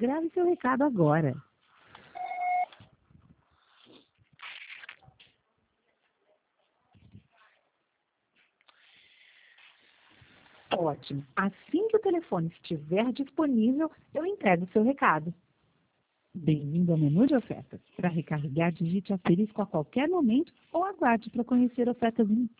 grave seu recado agora. Ótimo. Assim que o telefone estiver disponível, eu entrego o seu recado. Bem-vindo ao menu de ofertas. Para recarregar, digite asterisco a qualquer momento ou aguarde para conhecer ofertas